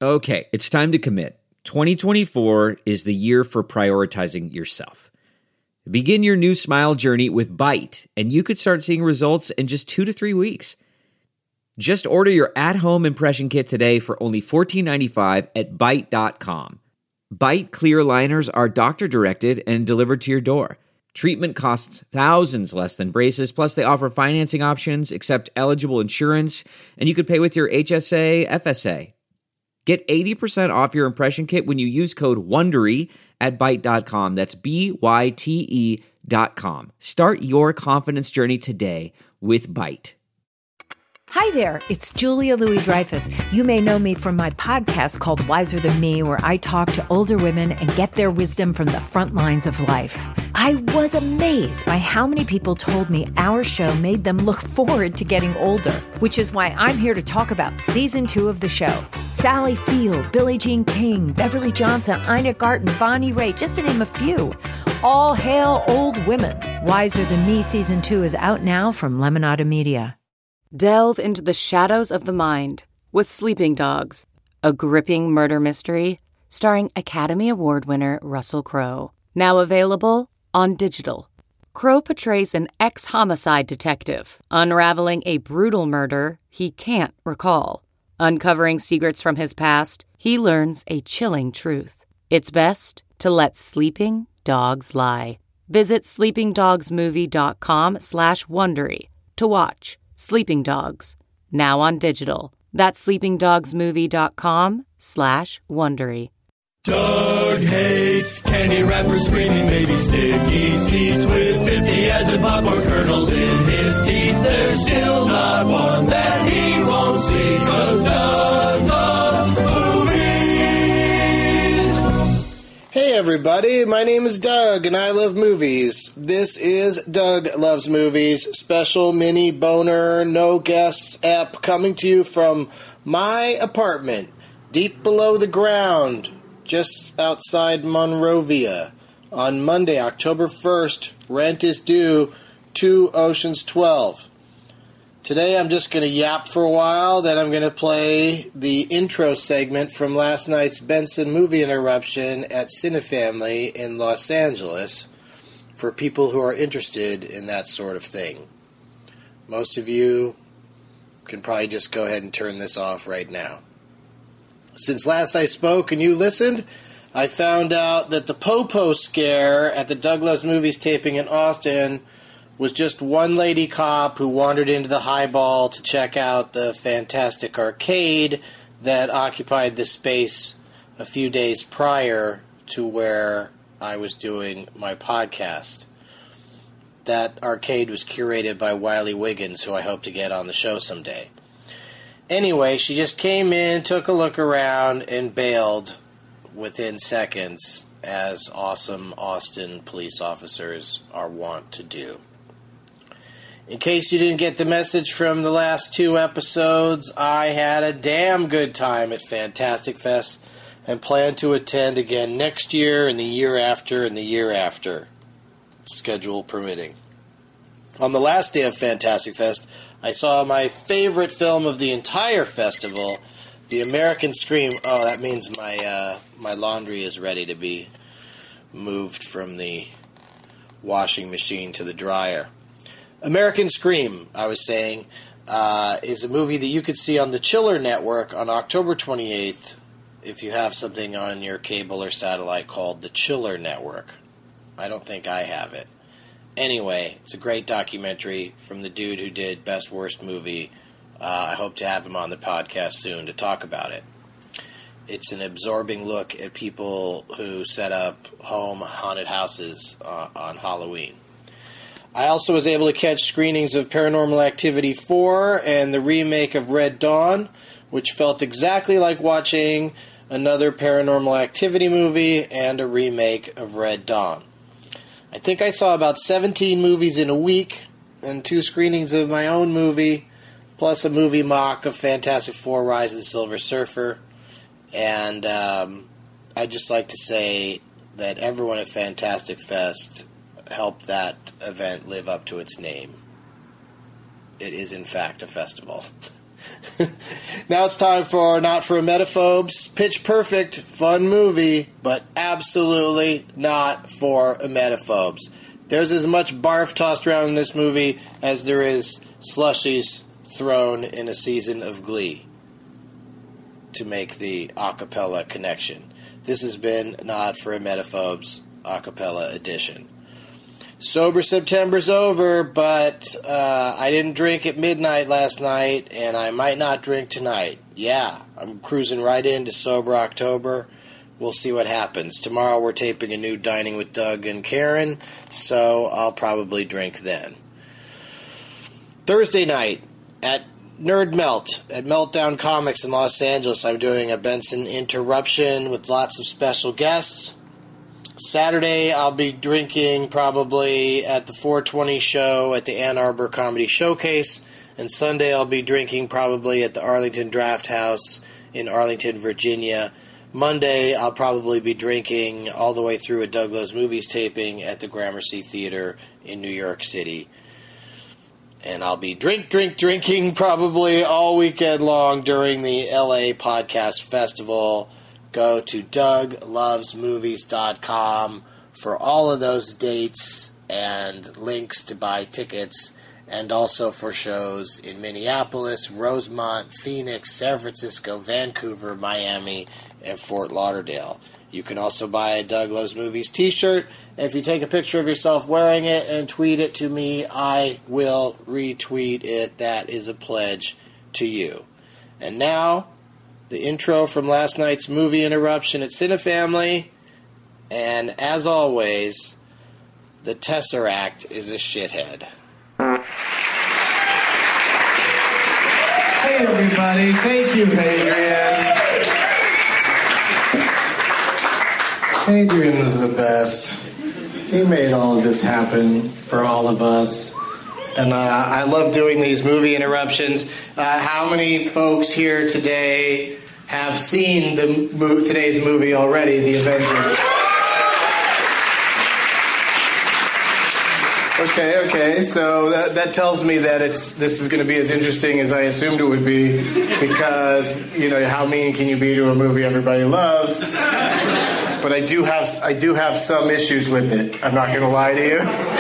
Okay, it's time to commit. 2024 is the year for prioritizing yourself. Begin your new smile journey with Byte, and you could start seeing results in just 2 to 3 weeks. Just order your at-home impression kit today for only $14.95 at Byte.com. Byte clear liners are doctor-directed and delivered to your door. Treatment costs thousands less than braces, plus they offer financing options, accept eligible insurance, and you could pay with your HSA, FSA. Get 80% off your impression kit when you use code WONDERY at Byte.com. That's BYTE.com. Start your confidence journey today with Byte. Hi there, it's Julia Louis-Dreyfus. You may know me from my podcast called Wiser Than Me, where I talk to older women and get their wisdom from the front lines of life. I was amazed by how many people told me our show made them look forward to getting older, which is why I'm here to talk about season 2 of the show. Sally Field, Billie Jean King, Beverly Johnson, Ina Garten, Bonnie Raitt, just to name a few. All hail old women. Wiser Than Me season 2 is out now from Lemonada Media. Delve into the shadows of the mind with Sleeping Dogs, a gripping murder mystery starring Academy Award winner Russell Crowe. Now available on digital. Crowe portrays an ex-homicide detective unraveling a brutal murder he can't recall. Uncovering secrets from his past, he learns a chilling truth. It's best to let sleeping dogs lie. Visit sleepingdogsmovie.com/Wondery to watch Sleeping Dogs, now on digital. That's sleepingdogsmovie.com/Wondery. Doug hates candy wrappers, screaming baby sticky seeds with 50 as in popcorn kernels in his teeth. There's still not one that he won't see, 'cause Doug loves movies. Hey everybody, my name is Doug and I love movies. This is Doug Loves Movies, special mini boner, no guests ep, coming to you from my apartment, deep below the ground, just outside Monrovia. On Monday, October 1st, rent is due, 2 Oceans 12. Today I'm just going to yap for a while, then I'm going to play the intro segment from last night's Benson movie interruption at Cinefamily in Los Angeles for people who are interested in that sort of thing. Most of you can probably just go ahead and turn this off right now. Since last I spoke and you listened, I found out that the Popo scare at the Doug Loves Movies taping in Austin was just one lady cop who wandered into the highball to check out the fantastic arcade that occupied the space a few days prior to where I was doing my podcast. That arcade was curated by Wiley Wiggins, who I hope to get on the show someday. Anyway, she just came in, took a look around, and bailed within seconds, as awesome Austin police officers are wont to do. In case you didn't get the message from the last 2 episodes, I had a damn good time at Fantastic Fest and plan to attend again next year and the year after and the year after, schedule permitting. On the last day of Fantastic Fest, I saw my favorite film of the entire festival, The American Scream. Oh, that means my laundry is ready to be moved from the washing machine to the dryer. American Scream, I was saying, is a movie that you could see on the Chiller Network on October 28th if you have something on your cable or satellite called the Chiller Network. I don't think I have it. Anyway, it's a great documentary from the dude who did Best Worst Movie. I hope to have him on the podcast soon to talk about it. It's an absorbing look at people who set up home haunted houses on Halloween. I also was able to catch screenings of Paranormal Activity 4 and the remake of Red Dawn, which felt exactly like watching another Paranormal Activity movie and a remake of Red Dawn. I think I saw about 17 movies in a week, and 2 screenings of my own movie, plus a movie mock of Fantastic Four: Rise of the Silver Surfer. And I'd just like to say that everyone at Fantastic Fest helped that event live up to its name. It is, in fact, a festival. Now it's time for Not for Emetophobes. Pitch Perfect, fun movie, but absolutely not for emetophobes. There's as much barf tossed around in this movie as there is slushies thrown in a season of Glee to make the acapella connection. This has been Not for Emetophobes acapella edition. Sober September's over, but I didn't drink at midnight last night, and I might not drink tonight. Yeah, I'm cruising right into Sober October. We'll see what happens. Tomorrow we're taping a new Dining with Doug and Karen, so I'll probably drink then. Thursday night at Nerd Melt at Meltdown Comics in Los Angeles, I'm doing a Benson interruption with lots of special guests. Saturday, I'll be drinking probably at the 420 show at the Ann Arbor Comedy Showcase, and Sunday I'll be drinking probably at the Arlington Draft House in Arlington, Virginia. Monday, I'll probably be drinking all the way through a Doug Loves Movies taping at the Gramercy Theater in New York City. And I'll be drinking probably all weekend long during the LA Podcast Festival. Go to DougLovesMovies.com for all of those dates and links to buy tickets, and also for shows in Minneapolis, Rosemont, Phoenix, San Francisco, Vancouver, Miami, and Fort Lauderdale. You can also buy a Doug Loves Movies t-shirt, and if you take a picture of yourself wearing it and tweet it to me, I will retweet it. That is a pledge to you. And now, the intro from last night's movie interruption at Cinefamily, and as always, the Tesseract is a shithead. Hey everybody, thank you, Adrian. Adrian is the best. He made all of this happen for all of us. And I love doing these movie interruptions. How many folks here today have seen today's movie already, The Avengers? Okay, so that tells me that this is going to be as interesting as I assumed it would be, because, how mean can you be to a movie everybody loves? But I do have some issues with it. I'm not going to lie to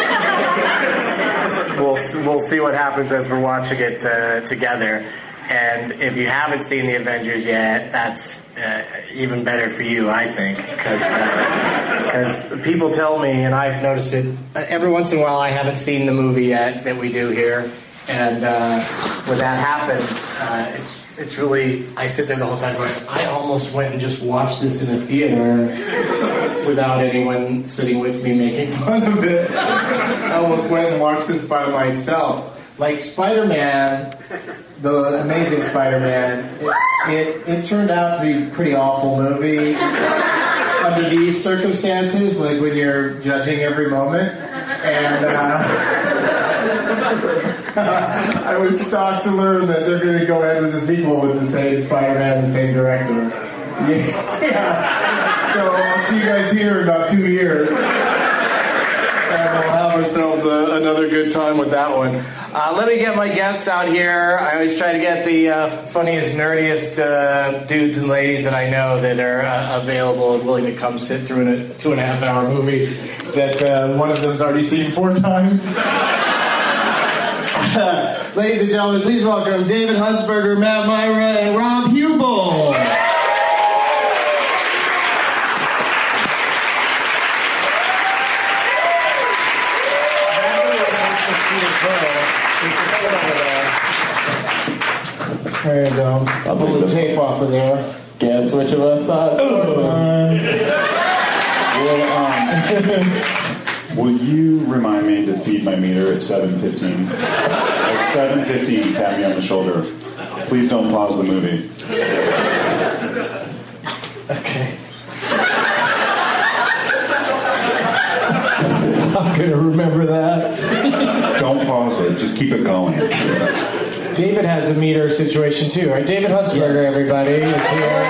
you. We'll see what happens as we're watching it together. And if you haven't seen The Avengers yet, that's even better for you, I think, because people tell me, and I've noticed it every once in a while, I haven't seen the movie yet that we do here, and when that happens, it's really, I sit there the whole time going, I almost went and just watched this in a theater without anyone sitting with me making fun of it. I almost went and watched this by myself. Like Spider-Man, the Amazing Spider-Man, it turned out to be a pretty awful movie under these circumstances, like when you're judging every moment. And I was shocked to learn that they're going to go ahead with a sequel with the same Spider-Man, the same director. Yeah. So I'll see you guys here in about 2 years. And we'll have ourselves another good time with that one. Let me get my guests out here. I always try to get the funniest, nerdiest dudes and ladies that I know that are available and willing to come sit through a 2.5-hour movie that one of them's already seen 4 times. Ladies and gentlemen, please welcome David Huntsberger, Matt Myra, and Rob Hubel. There you go. I'll pull the tape off of there. Guess which of us saw it? Will you remind me to feed my meter at 7:15? At 7:15, tap me on the shoulder. Please don't pause the movie. Okay. I'm going to remember that. Don't pause it. Just keep it going. David has a meter situation too, right? David Huntsberger, everybody, is here.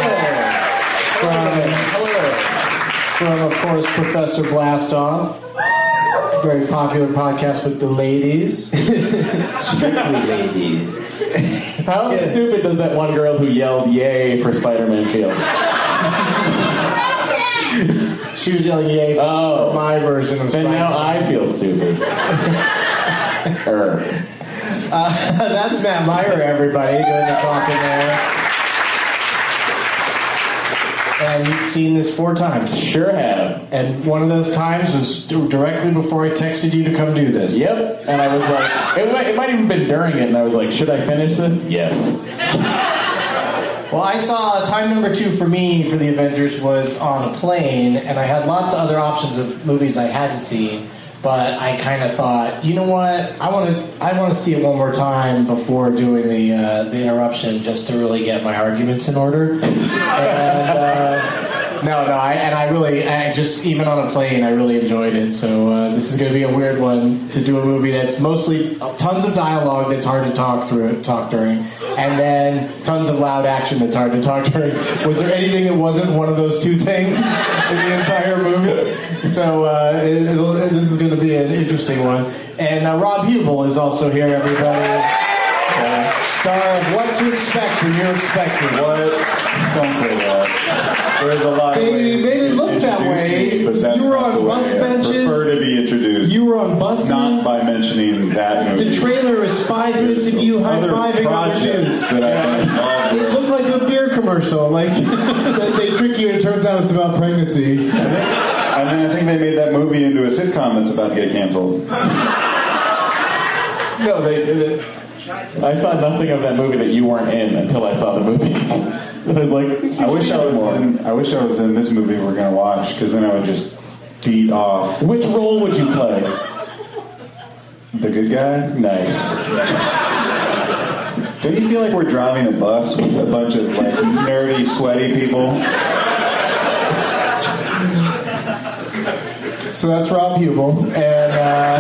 From, of course, Professor Blastoff. very popular podcast with the ladies. Strictly ladies. How stupid does that one girl who yelled "yay" for Spider-Man feel? She was yelling "yay" for my version of Spider-Man. And now I feel stupid. That's Matt Meyer, everybody, doing the talking there. And you've seen this 4 times. Sure have. And one of those times was directly before I texted you to come do this. Yep. And I was like, it might even been during it, and I was like, should I finish this? Yes. Well, I saw time number 2 for me for the Avengers was on a plane, and I had lots of other options of movies I hadn't seen. But I kind of thought, you know what? I want to see it one more time before doing the interruption, just to really get my arguments in order. I just even on a plane, I really enjoyed it. So this is going to be a weird one to do a movie that's mostly tons of dialogue that's hard to talk during, and then tons of loud action that's hard to talk during. Was there anything that wasn't one of those 2 things in the entire movie? So this is going to be an interesting one. And Rob Hubel is also here, everybody. Star of What to Expect When You're Expecting. What? Don't say that. There's a lot of ways. They didn't look that way. But that's you were on bus benches. I prefer to be introduced. You were on buses. Not by mentioning that movie. The trailer was 5 minutes of you high-fiving other dudes. That I've been involved with. It looked like a beer commercial. Like, they trick you and it turns out it's about pregnancy. And then I think they made that movie into a sitcom that's about to get canceled. No, they didn't. I saw nothing of that movie that you weren't in until I saw the movie. I was like, I wish I was in this movie we're going to watch, because then I would just beat off. Which role would you play? The good guy? Nice. Don't you feel like we're driving a bus with a bunch of like nerdy, sweaty people? So that's Rob Hubel, and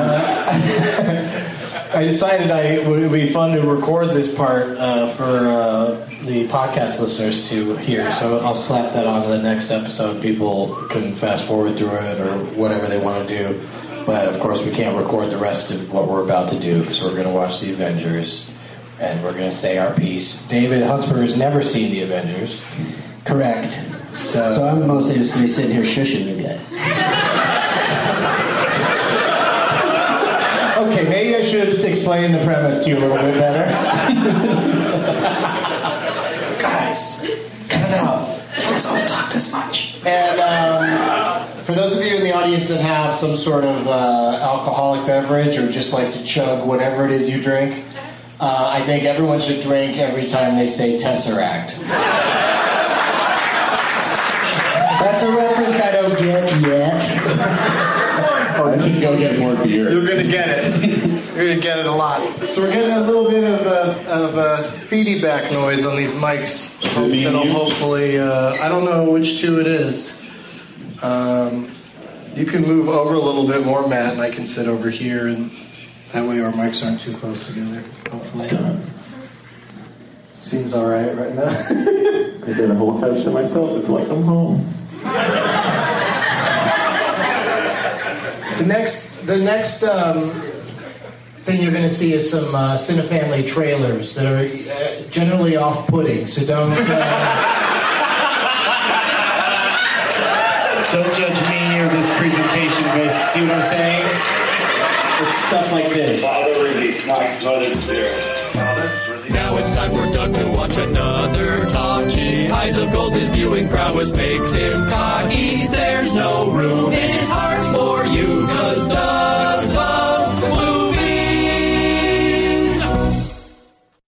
I decided it would be fun to record this part for the podcast listeners to hear. So I'll slap that on to the next episode. People can fast forward through it or whatever they want to do. But of course, we can't record the rest of what we're about to do, because we're going to watch the Avengers and we're going to say our piece. David Huntsberger has never seen the Avengers. Correct. So I'm mostly just going to be sitting here shushing you guys. Okay, maybe I should explain the premise to you a little bit better. Guys, cut it out. You guys always talk this much. And for those of you in the audience that have some sort of alcoholic beverage or just like to chug whatever it is you drink, I think everyone should drink every time they say Tesseract. That's a reference I don't get yet. I should go get more beer. You're going to get it. You're going to get it a lot. So we're getting a little bit of feedback noise on these mics. That'll hopefully, I don't know which 2 it is. You can move over a little bit more, Matt, and I can sit over here, and that way our mics aren't too close together, hopefully. Seems all right now. I did a whole couch to myself. It's like I'm home. The next thing you're going to see is some Cinefamily trailers that are generally off-putting, so don't judge me or this presentation based. See what I'm saying? It's stuff like this. Now it's time for Doug to watch another talkie. Eyes of gold, his viewing prowess makes him cocky. There's no room in